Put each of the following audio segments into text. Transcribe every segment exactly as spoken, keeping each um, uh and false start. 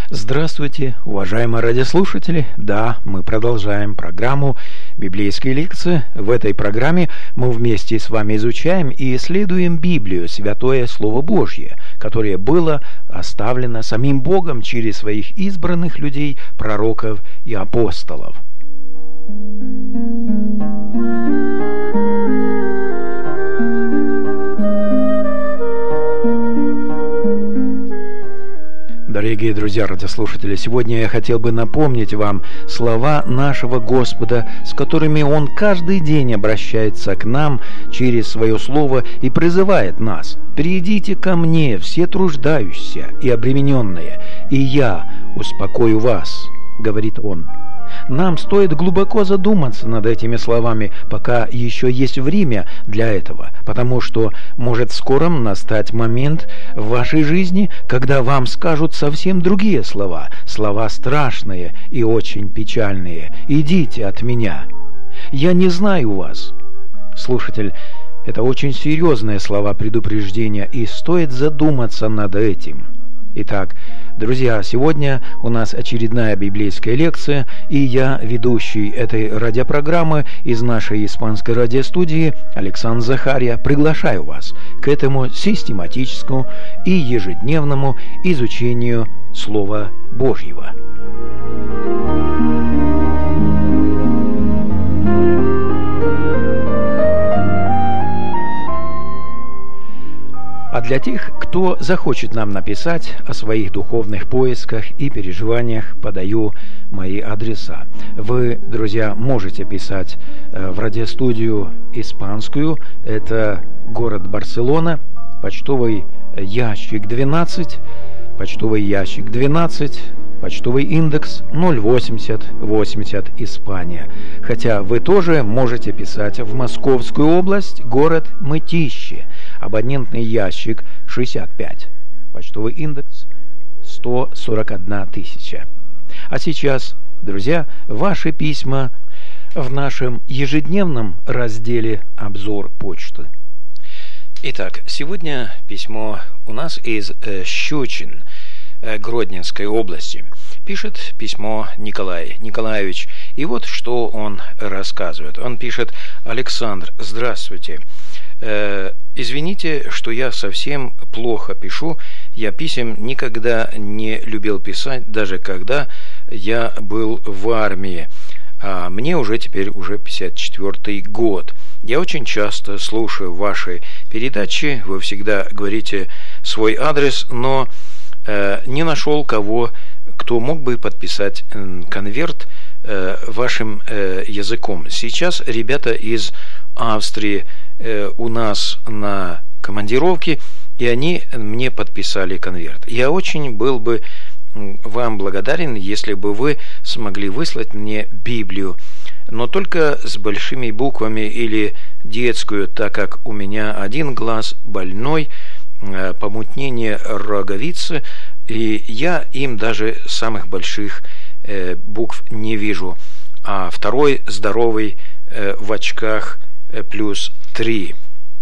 Здравствуйте, уважаемые радиослушатели! Да, мы продолжаем программу «Библейские лекции». В этой программе мы вместе с вами изучаем и исследуем Библию, Святое Слово Божье, которое было оставлено самим Богом через своих избранных людей, пророков и апостолов. Дорогие друзья, радиослушатели, сегодня я хотел бы напомнить вам слова нашего Господа, с которыми Он каждый день обращается к нам через свое Слово и призывает нас: «Придите ко мне, все труждающиеся и обремененные, и я успокою вас», — говорит Он. Нам стоит глубоко задуматься над этими словами, пока еще есть время для этого, потому что может в скором настать момент в вашей жизни, когда вам скажут совсем другие слова, слова страшные и очень печальные. «Идите от меня, я не знаю вас». Слушатель, это очень серьезные слова предупреждения, и стоит задуматься над этим. Итак, друзья, сегодня у нас очередная библейская лекция, и я, ведущий этой радиопрограммы из нашей испанской радиостудии, Александр Захария, приглашаю вас к этому систематическому и ежедневному изучению Слова Божьего. А для тех, кто захочет нам написать о своих духовных поисках и переживаниях, подаю мои адреса. Вы, друзья, можете писать в радиостудию испанскую, это город Барселона, почтовый ящик двенадцать, почтовый ящик двенадцать, почтовый индекс ноль восемьдесят восемьдесят, Испания. Хотя вы тоже можете писать в Московскую область, город Мытищи, абонентный ящик шестьдесят пять, почтовый индекс сто сорок одна тысяча. А сейчас, друзья, ваши письма в нашем ежедневном разделе «Обзор почты». Итак, сегодня письмо у нас из э, Щучин, э, Гродненской области. Пишет письмо Николай Николаевич, и вот что он рассказывает. Он пишет: «Александр, здравствуйте. Э, извините, что я совсем плохо пишу. Я писем никогда не любил писать, даже когда я был в армии. А мне уже теперь уже пятьдесят четвёртый год. Я очень часто слушаю ваши передачи, вы всегда говорите свой адрес, но э, не нашел кого, кто мог бы подписать э, конверт э, вашим э, языком. Сейчас ребята из Австрии э, у нас на командировке, и они мне подписали конверт. Я очень был бы вам благодарен, если бы вы смогли выслать мне Библию, но только с большими буквами или детскую, так как у меня один глаз больной, помутнение роговицы, и я им даже самых больших э, букв не вижу, а второй здоровый э, в очках э, плюс три.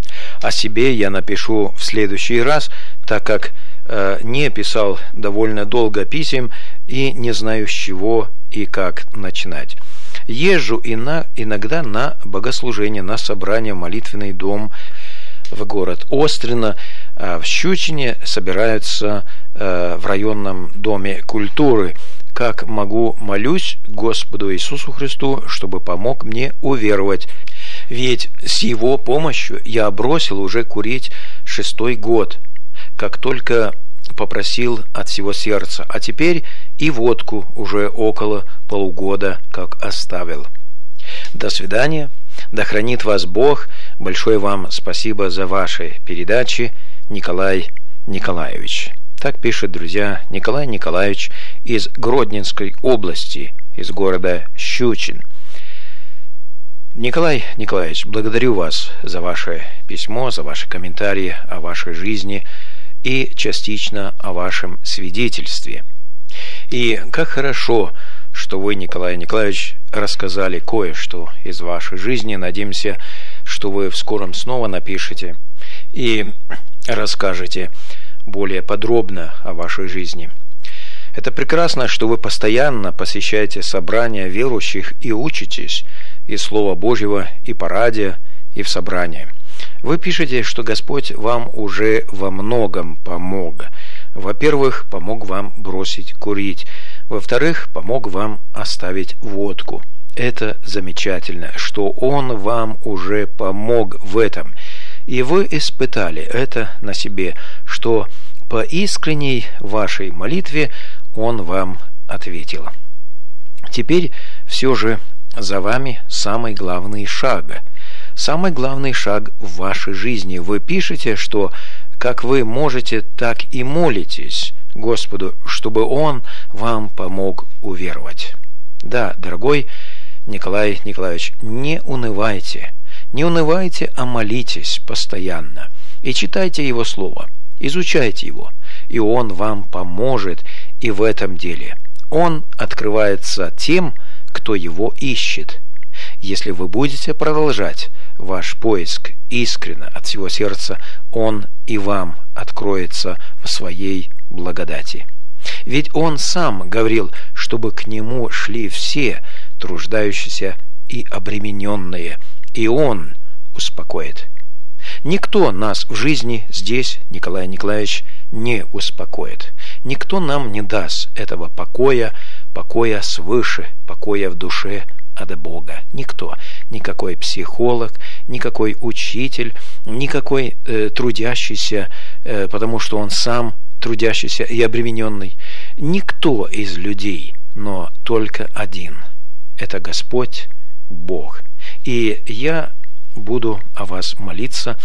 О себе я напишу в следующий раз, так как э, не писал довольно долго писем и не знаю, с чего и как начинать. Езжу ина, иногда на богослужение, на собрание в молитвенный дом в город Острино. В Щучине собираются э, в районном доме культуры. Как могу, молюсь Господу Иисусу Христу, чтобы помог мне уверовать. Ведь с Его помощью я бросил уже курить шестой год, как только попросил от всего сердца, а теперь и водку уже около полугода как оставил. До свидания, да хранит вас Бог. Большое вам спасибо за ваши передачи, Николай Николаевич. Так пишет, друзья, Николай Николаевич из Гродненской области, из города Щучин. Николай Николаевич, благодарю вас за ваше письмо, за ваши комментарии о вашей жизни и частично о вашем свидетельстве. И как хорошо, что вы, Николай Николаевич, рассказали кое-что из вашей жизни. Надеемся, что вы в скором снова напишете и расскажете более подробно о вашей жизни. Это прекрасно, что вы постоянно посещаете собрания верующих и учитесь из Слова Божьего и по радио, и в собрании. Вы пишете, что Господь вам уже во многом помог. Во-первых, помог вам бросить курить. Во-вторых, помог вам оставить водку. Это замечательно, что Он вам уже помог в этом. И вы испытали это на себе, что по искренней вашей молитве Он вам ответил. Теперь все же за вами самый главный шаг. Самый главный шаг в вашей жизни. Вы пишете, что как вы можете, так и молитесь Господу, чтобы Он вам помог уверовать. Да, дорогой Николай Николаевич, не унывайте. Не унывайте, а молитесь постоянно. И читайте Его Слово. Изучайте его, и Он вам поможет и в этом деле. Он открывается тем, кто его ищет. Если вы будете продолжать ваш поиск искренне от всего сердца, Он и вам откроется в своей благодати. Ведь Он сам говорил, чтобы к Нему шли все труждающиеся и обремененные, и Он успокоит. Никто нас в жизни здесь, Николай Николаевич, не успокоит. Никто нам не даст этого покоя, покоя свыше, покоя в душе от Бога. Никто. Никакой психолог, никакой учитель, никакой э, трудящийся, э, потому что он сам трудящийся и обремененный. Никто из людей, но только один. Это Господь Бог. И я буду о вас молиться.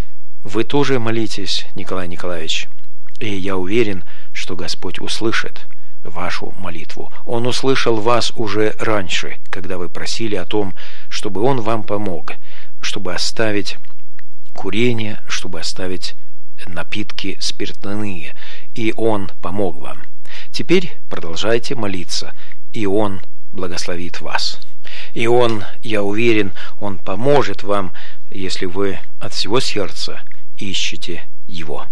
Вы тоже молитесь, Николай Николаевич. И я уверен, что Господь услышит вашу молитву. Он услышал вас уже раньше, когда вы просили о том, чтобы Он вам помог, чтобы оставить курение, чтобы оставить напитки спиртные. И Он помог вам. Теперь продолжайте молиться, и Он благословит вас. И Он, я уверен, Он поможет вам, если вы от всего сердца ищете Его.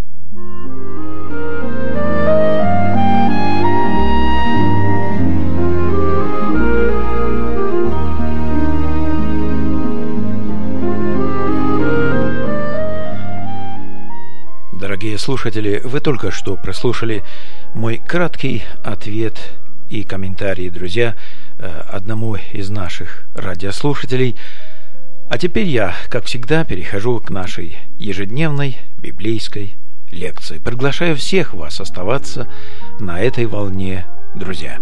Дорогие слушатели, вы только что прослушали мой краткий ответ и комментарии, друзья, одному из наших радиослушателей. А теперь я, как всегда, перехожу к нашей ежедневной библейской лекции. Приглашаю всех вас оставаться на этой волне, друзья.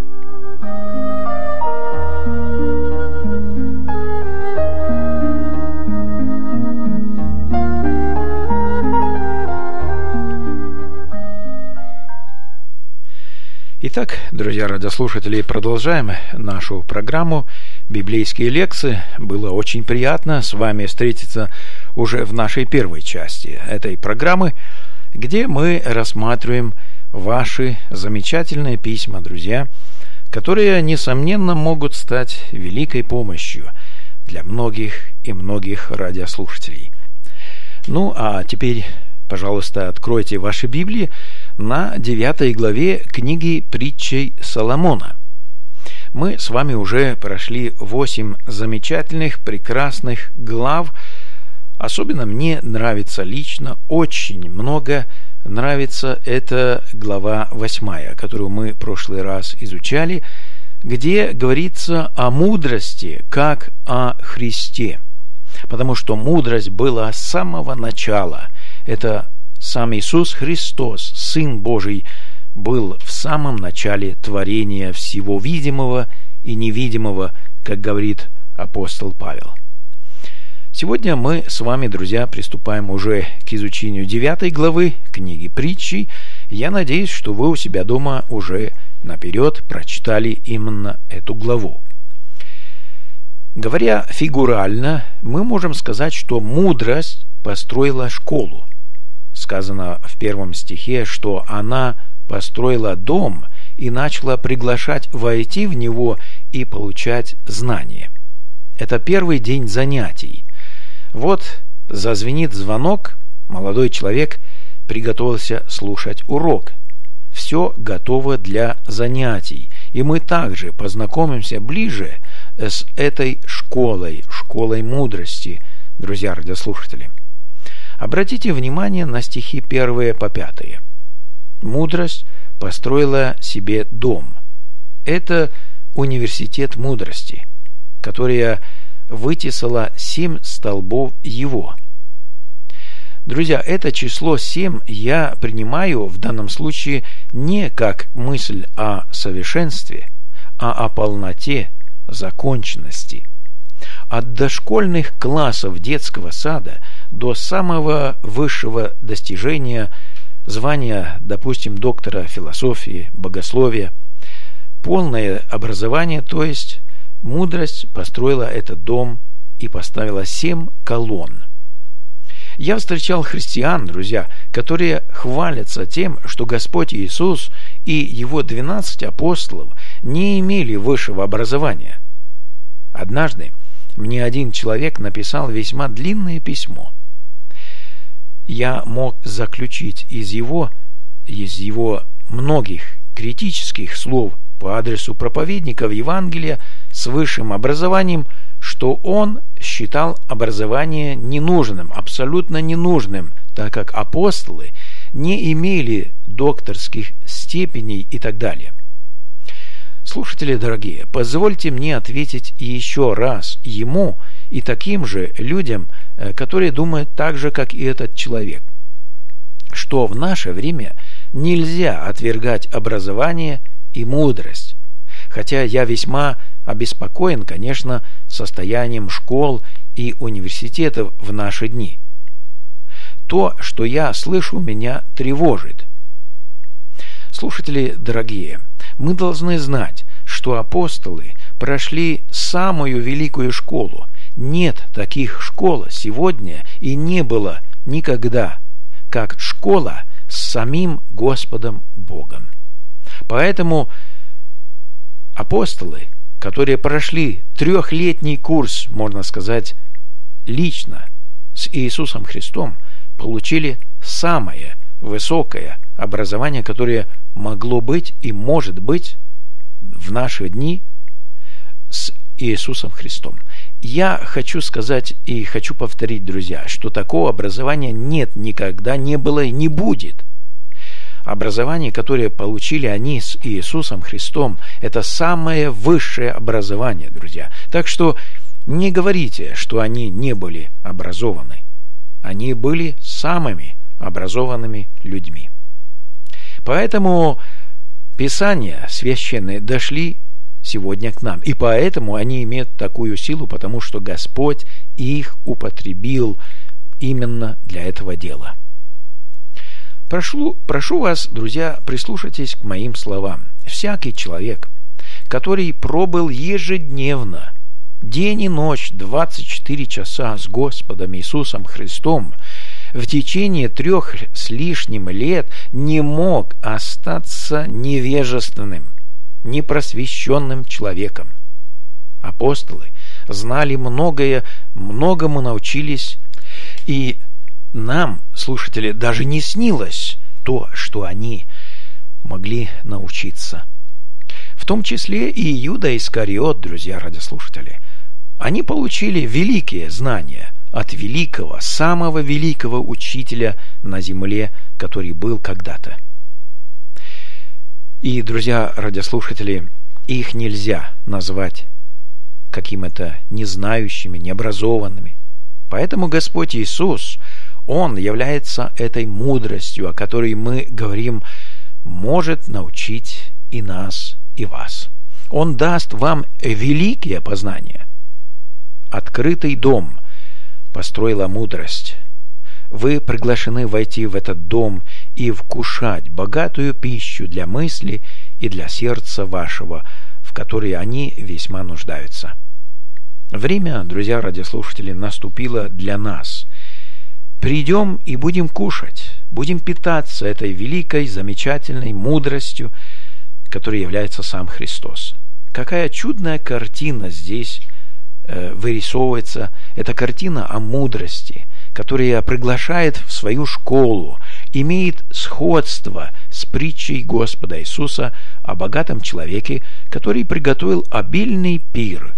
Итак, друзья радиослушатели, продолжаем нашу программу «Библейские лекции». Было очень приятно с вами встретиться уже в нашей первой части этой программы, где мы рассматриваем ваши замечательные письма, друзья, которые, несомненно, могут стать великой помощью для многих и многих радиослушателей. Ну, а теперь, пожалуйста, откройте ваши Библии на девятой главе книги «Притчей Соломона». Мы с вами уже прошли восемь замечательных, прекрасных глав. Особенно мне нравится лично, очень много нравится эта глава восьмая, которую мы в прошлый раз изучали, где говорится о мудрости, как о Христе. Потому что мудрость была с самого начала. Это сам Иисус Христос, Сын Божий, был в самом начале творения всего видимого и невидимого, как говорит апостол Павел. Сегодня мы с вами, друзья, приступаем уже к изучению девятой главы книги Притчи. Я надеюсь, что вы у себя дома уже наперед прочитали именно эту главу. Говоря фигурально, мы можем сказать, что мудрость построила школу. Сказано в первом стихе, что она построила дом и начала приглашать войти в него и получать знания. Это первый день занятий. Вот зазвенит звонок, молодой человек приготовился слушать урок. все готово для занятий, и мы также познакомимся ближе с этой школой, школой мудрости, друзья радиослушатели. Обратите внимание на стихи первые по пятые. Мудрость построила себе дом. Это университет мудрости, которая вытесала семь столбов его. Друзья, это число семь я принимаю в данном случае не как мысль о совершенстве, а о полноте, законченности. От дошкольных классов детского сада до самого высшего достижения звания, допустим, доктора философии, богословия, полное образование, то есть мудрость построила этот дом и поставила семь колонн. Я встречал христиан, друзья, которые хвалятся тем, что Господь Иисус и Его двенадцать апостолов не имели высшего образования. Однажды мне один человек написал весьма длинное письмо. Я мог заключить из его, из его многих критических слов по адресу проповедников Евангелия с высшим образованием, что он считал образование ненужным, абсолютно ненужным, так как апостолы не имели докторских степеней и так далее. Слушатели дорогие, позвольте мне ответить еще раз ему и таким же людям, которые думают так же, как и этот человек, что в наше время нельзя отвергать образование и мудрость. Хотя я весьма обеспокоен, конечно, состоянием школ и университетов в наши дни. То, что я слышу, меня тревожит. Слушатели дорогие, мы должны знать, что апостолы прошли самую великую школу. Нет таких школ сегодня и не было никогда, как школа с самим Господом Богом. Поэтому апостолы, которые прошли трехлетний курс, можно сказать, лично с Иисусом Христом, получили самое высокое образование, которое могло быть и может быть в наши дни с Иисусом Христом. Я хочу сказать и хочу повторить, друзья, что такого образования нет, никогда не было и не будет. Образование, которое получили они с Иисусом Христом, это самое высшее образование, друзья. Так что не говорите, что они не были образованы. Они были самыми образованными людьми. Поэтому Писания священные дошли сегодня к нам. И поэтому они имеют такую силу, потому что Господь их употребил именно для этого дела. Прошу, прошу вас, друзья, прислушайтесь к моим словам. Всякий человек, который пробыл ежедневно, день и ночь, двадцать четыре часа с Господом Иисусом Христом, в течение трех с лишним лет не мог остаться невежественным, непросвещенным человеком. Апостолы знали многое, многому научились, и нам, слушатели, даже не снилось то, что они могли научиться. В том числе и Иуда Искариот, друзья радиослушатели. Они получили великие знания от великого, самого великого учителя на земле, который был когда-то. И, друзья радиослушатели, их нельзя назвать какими-то незнающими, необразованными. Поэтому Господь Иисус, Он является этой мудростью, о которой мы говорим, может научить и нас, и вас. Он даст вам великие познания. Открытый дом построила мудрость. Вы приглашены войти в этот дом и вкушать богатую пищу для мысли и для сердца вашего, в которой они весьма нуждаются. Время, друзья радиослушатели, наступило для нас. Придем и будем кушать, будем питаться этой великой, замечательной мудростью, которой является сам Христос. Какая чудная картина здесь э, вырисовывается. Это картина о мудрости, которая приглашает в свою школу имеет сходство с притчей Господа Иисуса о богатом человеке, который приготовил обильный пир.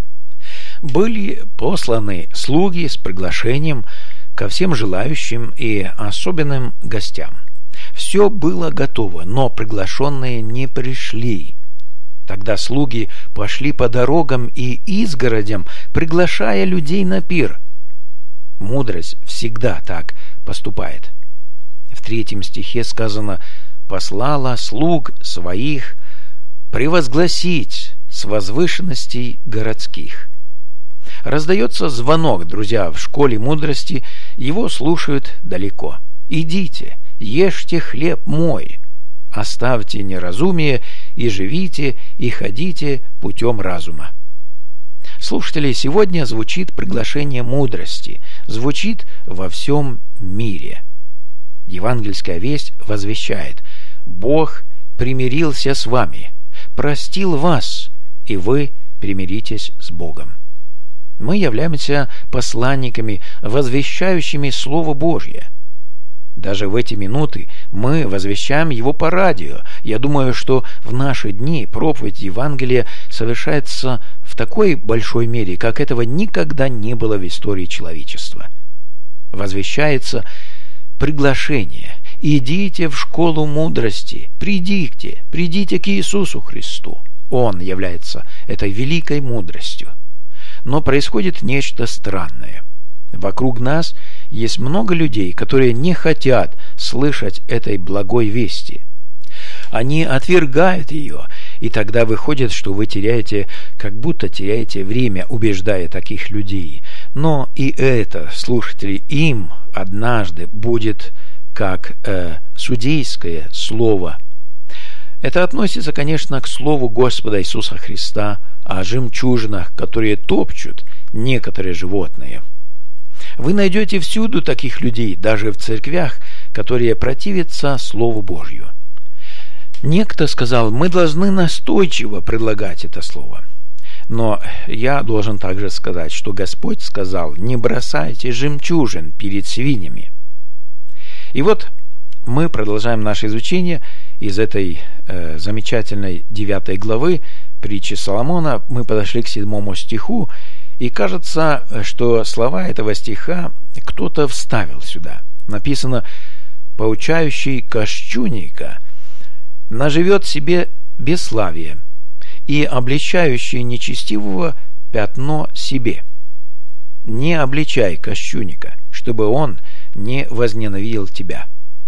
Были посланы слуги с приглашением ко всем желающим и особенным гостям. Все было готово, но приглашенные не пришли. Тогда слуги пошли по дорогам и изгородям, приглашая людей на пир. Мудрость всегда так поступает. В третьем стихе сказано: «Послала слуг своих превозгласить с возвышенностей городских». Раздается звонок, друзья, в школе мудрости, его слушают далеко. «Идите, ешьте хлеб мой, оставьте неразумие и живите, и ходите путем разума». Слушатели, сегодня звучит приглашение мудрости, звучит во всем мире. Евангельская весть возвещает: Бог примирился с вами, простил вас, и вы примиритесь с Богом. Мы являемся посланниками, возвещающими Слово Божье. Даже в эти минуты мы возвещаем его по радио. Я думаю, что в наши дни проповедь Евангелия совершается в такой большой мере, как этого никогда не было в истории человечества. Возвещается приглашение: идите в школу мудрости, придите, придите к Иисусу Христу. Он является этой великой мудростью. Но происходит нечто странное. Вокруг нас есть много людей, которые не хотят слышать этой благой вести. Они отвергают ее, и тогда выходит, что вы теряете, как будто теряете время, убеждая таких людей. Но и это, слушатели, им однажды будет как э, судейское слово. Это относится, конечно, к слову Господа Иисуса Христа о жемчужинах, которые топчут некоторые животные. Вы найдете всюду таких людей, даже в церквях, которые противятся Слову Божью. Некто сказал: мы должны настойчиво предлагать это слово. Но я должен также сказать, что Господь сказал: не бросайте жемчужин перед свиньями. И вот мы продолжаем наше изучение из этой э, замечательной девятой главы притчи Соломона. Мы подошли к седьмому стиху, и кажется, что слова этого стиха кто-то вставил сюда. Написано: «Поучающий кощунника наживет себе бесславие, и обличающий нечестивого пятно себе. Не обличай кощунника, чтобы он не возненавидел тебя».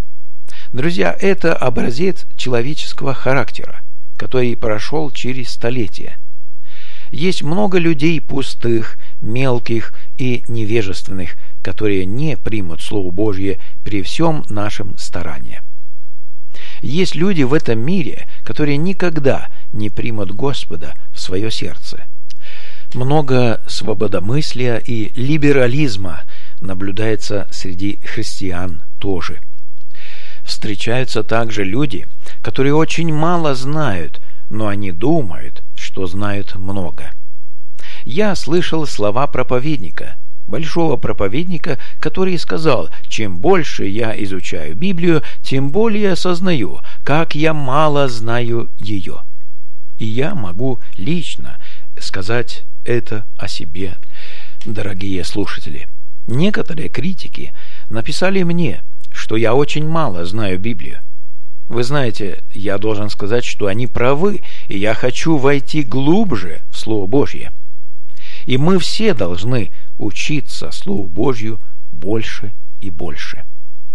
Друзья, это образец человеческого характера, который прошел через столетия. Есть много людей пустых, мелких и невежественных, которые не примут Слово Божье при всем нашем старании. Есть люди в этом мире, которые никогда не примут Господа в свое сердце. Много свободомыслия и либерализма наблюдается среди христиан тоже. Встречаются также люди, которые очень мало знают, но они думают, что знают много. Я слышал слова проповедника, большого проповедника, который сказал: чем больше я изучаю Библию, тем более осознаю, как я мало знаю ее. И я могу лично сказать это о себе. Дорогие слушатели, некоторые критики написали мне, что я очень мало знаю Библию. Вы знаете, я должен сказать, что они правы, и я хочу войти глубже в Слово Божье. И мы все должны учиться Слову Божью больше и больше.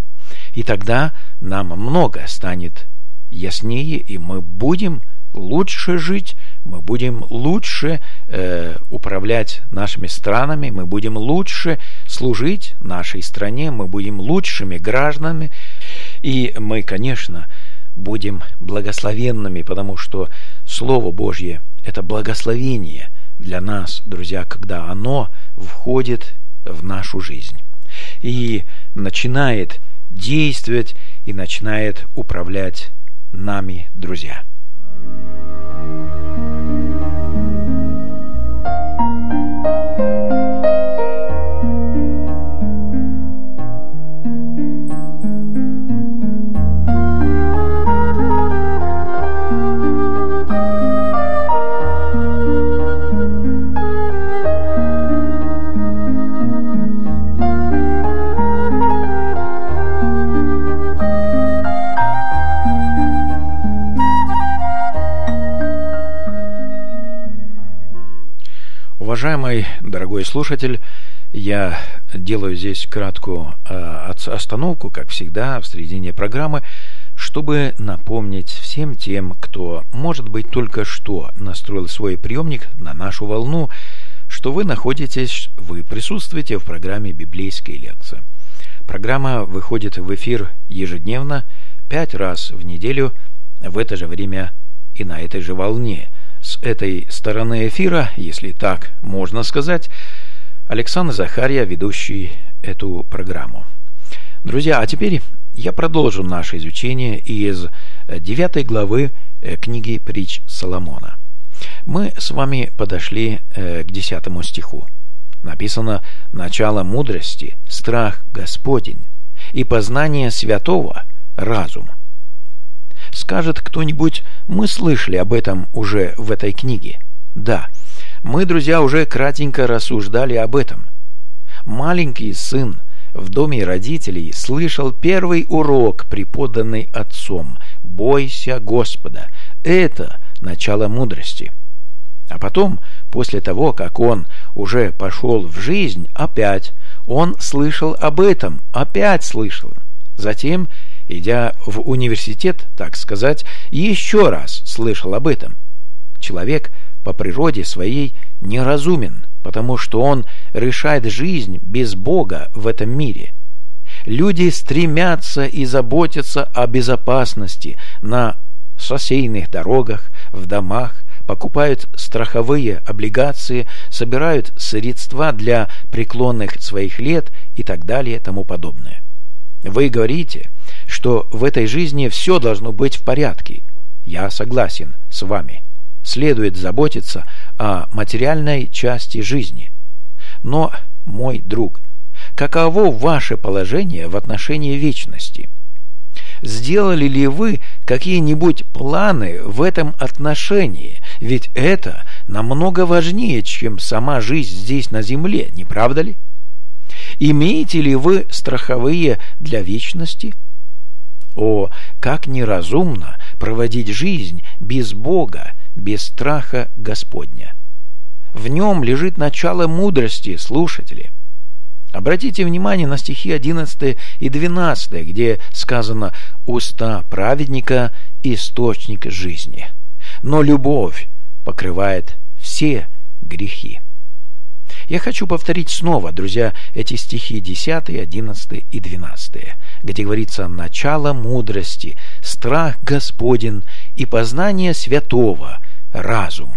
И тогда нам много станет яснее, и мы будем лучше жить, мы будем лучше э, управлять нашими странами, мы будем лучше служить нашей стране, мы будем лучшими гражданами, и мы, конечно, будем благословенными, потому что Слово Божье – это благословение для нас, друзья, когда оно входит в нашу жизнь и начинает действовать, и начинает управлять нами, друзья. Уважаемый дорогой слушатель, я делаю здесь краткую остановку, как всегда, в середине программы, чтобы напомнить всем тем, кто, может быть, только что настроил свой приемник на нашу волну, что вы находитесь, вы присутствуете в программе «Библейские лекции». Программа выходит в эфир ежедневно, пять раз в неделю, в это же время и на этой же волне. С этой стороны эфира, если так можно сказать, Александр Захарья, ведущий эту программу. Друзья, а теперь я продолжу наше изучение из девятой главы книги «Притч Соломона». Мы с вами подошли к десятому стиху. Написано: «Начало мудрости – страх Господень, и познание святого – разум». Скажет кто-нибудь: мы слышали об этом уже в этой книге. Да, мы, друзья, уже кратенько рассуждали об этом. Маленький сын в доме родителей слышал первый урок, преподанный отцом: «Бойся Господа». Это начало мудрости. А потом, после того, как он уже пошел в жизнь, опять он слышал об этом, опять слышал. Затем, идя в университет, так сказать, еще раз слышал об этом. Человек по природе своей неразумен, потому что он решает жизнь без Бога в этом мире. Люди стремятся и заботятся о безопасности на шоссейных дорогах, в домах, покупают страховые облигации, собирают средства для преклонных своих лет и так далее и тому подобное. Вы говорите, что в этой жизни все должно быть в порядке. Я согласен с вами. Следует заботиться о материальной части жизни. Но, мой друг, каково ваше положение в отношении вечности? Сделали ли вы какие-нибудь планы в этом отношении? Ведь это намного важнее, чем сама жизнь здесь на земле, не правда ли? Имеете ли вы страховые для вечности? О, как неразумно проводить жизнь без Бога, без страха Господня. В нем лежит начало мудрости, слушатели. Обратите внимание на стихи одиннадцатый и двенадцатый, где сказано: «Уста праведника – источник жизни, но любовь покрывает все грехи». Я хочу повторить снова, друзья, эти стихи десятый, одиннадцатый и двенадцатый, где говорится: «Начало мудрости, страх Господень, и познание святого – разум.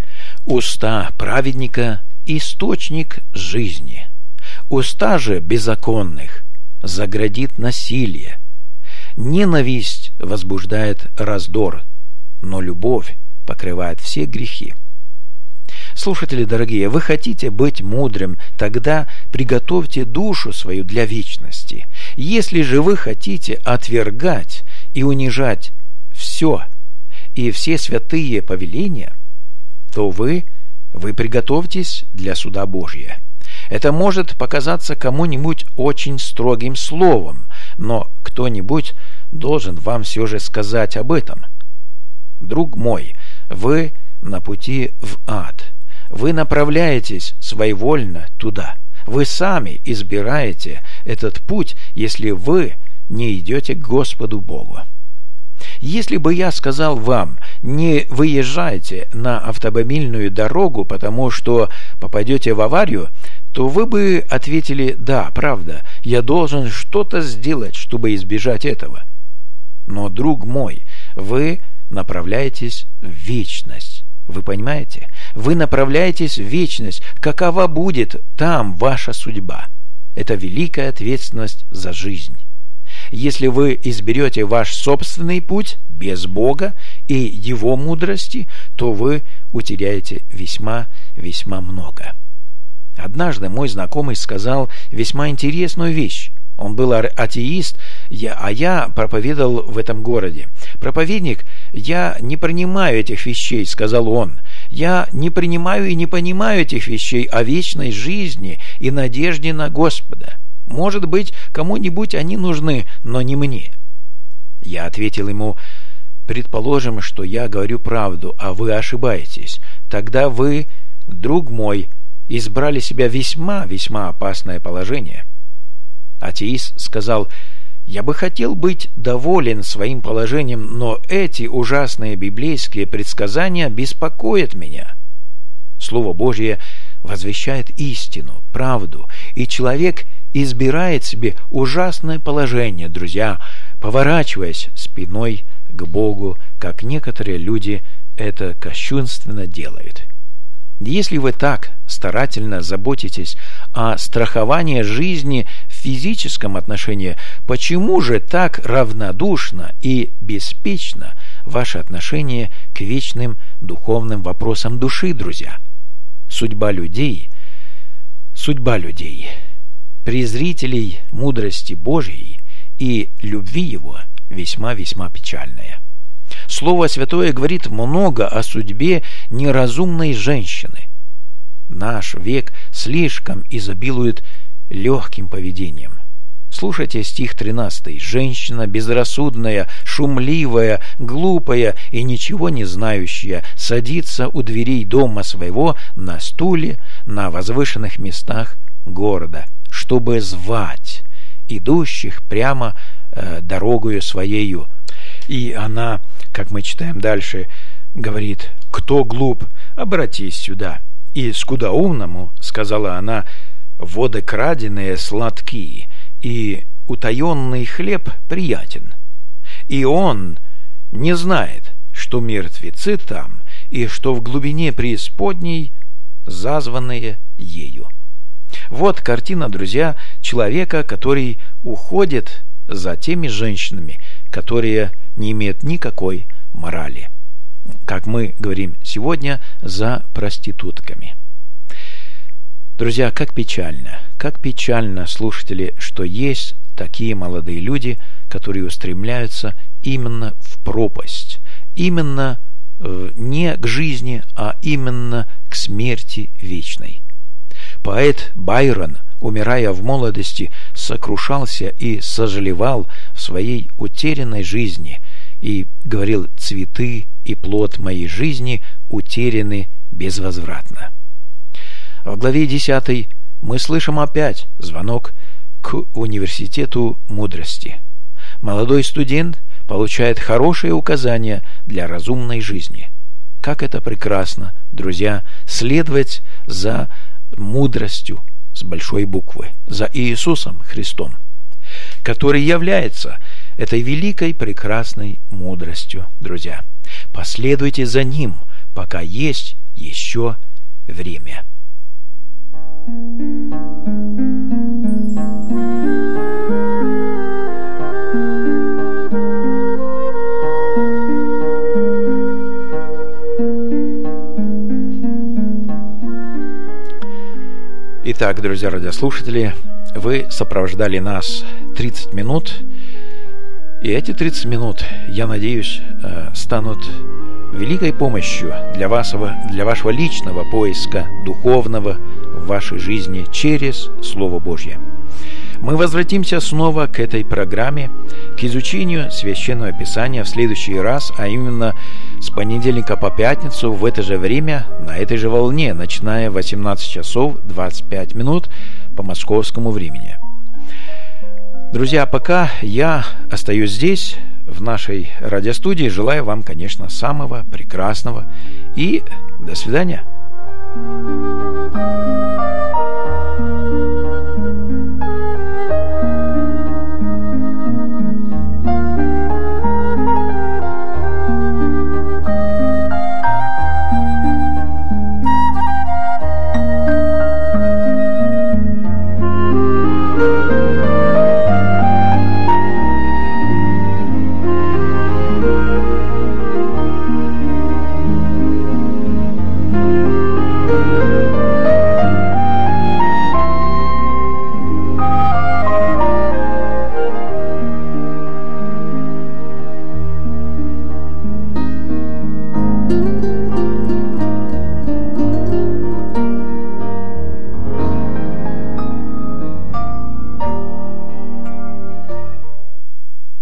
Уста праведника – источник жизни. Уста же беззаконных заградит насилие. Ненависть возбуждает раздор, но любовь покрывает все грехи». Слушатели дорогие, вы хотите быть мудрым, тогда приготовьте душу свою для вечности. Если же вы хотите отвергать и унижать все и все святые повеления, то вы, вы приготовьтесь для суда Божия. Это может показаться кому-нибудь очень строгим словом, но кто-нибудь должен вам все же сказать об этом. Друг мой, вы на пути в ад. Вы направляетесь своевольно туда. Вы сами избираете этот путь, если вы не идете к Господу Богу. Если бы я сказал вам: не выезжайте на автомобильную дорогу, потому что попадете в аварию, то вы бы ответили: да, правда, я должен что-то сделать, чтобы избежать этого. Но, друг мой, вы направляетесь в вечность. Вы понимаете? Вы направляетесь в вечность. Какова будет там ваша судьба? Это великая ответственность за жизнь. Если вы изберете ваш собственный путь без Бога и Его мудрости, то вы утеряете весьма-весьма много. Однажды мой знакомый сказал весьма интересную вещь. Он был атеист, я, а я проповедовал в этом городе. «Проповедник, я не принимаю этих вещей», — сказал он. «Я не принимаю и не понимаю этих вещей о вечной жизни и надежде на Господа. Может быть, кому-нибудь они нужны, но не мне». Я ответил ему: «Предположим, что я говорю правду, а вы ошибаетесь. Тогда вы, друг мой, избрали себе весьма-весьма опасное положение. Атеист сказал: «Я бы хотел быть доволен своим положением, но эти ужасные библейские предсказания беспокоят меня». Слово Божье возвещает истину, правду, и человек избирает себе ужасное положение, друзья, поворачиваясь спиной к Богу, как некоторые люди это кощунственно делают. Если вы так старательно заботитесь о страховании жизни в физическом отношении, почему же так равнодушно и беспечно ваше отношение к вечным духовным вопросам души, друзья? Судьба людей, судьба людей, презрителей мудрости Божьей и любви Его весьма-весьма печальная. Слово Святое говорит много о судьбе неразумной женщины. Наш век слишком изобилует легким поведением. Слушайте стих тринадцатый. «Женщина безрассудная, шумливая, глупая и ничего не знающая садится у дверей дома своего на стуле на возвышенных местах города, чтобы звать идущих прямо э, дорогою своею». И она, как мы читаем дальше, говорит: «Кто глуп, обратись сюда». И скудоумному сказала она: «Воды краденые сладкие, и утаенный хлеб приятен. И он не знает, что мертвецы там, и что в глубине преисподней зазванные ею». Вот картина, друзья, человека, который уходит за теми женщинами, которые не имеют никакой морали. Как мы говорим сегодня, за проститутками. Друзья, как печально, как печально, слушатели, что есть такие молодые люди, которые устремляются именно в пропасть, именно э, не к жизни, а именно к смерти вечной. Поэт Байрон, умирая в молодости, сокрушался и сожалевал в своей утерянной жизни и говорил: «Цветы и плод моей жизни утеряны безвозвратно». В главе десятой мы слышим опять звонок к университету мудрости. Молодой студент получает хорошие указания для разумной жизни. Как это прекрасно, друзья, следовать за мудростью с большой буквы, за Иисусом Христом, который является этой великой прекрасной мудростью, друзья. Последуйте за Ним, пока есть еще время. Итак, друзья радиослушатели, вы сопровождали нас тридцать минут, и эти тридцать минут, я надеюсь, станут великой помощью для вашего, для вашего личного поиска духовного в вашей жизни через Слово Божье. Мы возвратимся снова к этой программе, к изучению Священного Писания в следующий раз, а именно с понедельника по пятницу в это же время, на этой же волне, начиная в восемнадцать часов двадцать пять минут по московскому времени. Друзья, пока я остаюсь здесь, в нашей радиостудии, желаю вам, конечно, самого прекрасного и до свидания.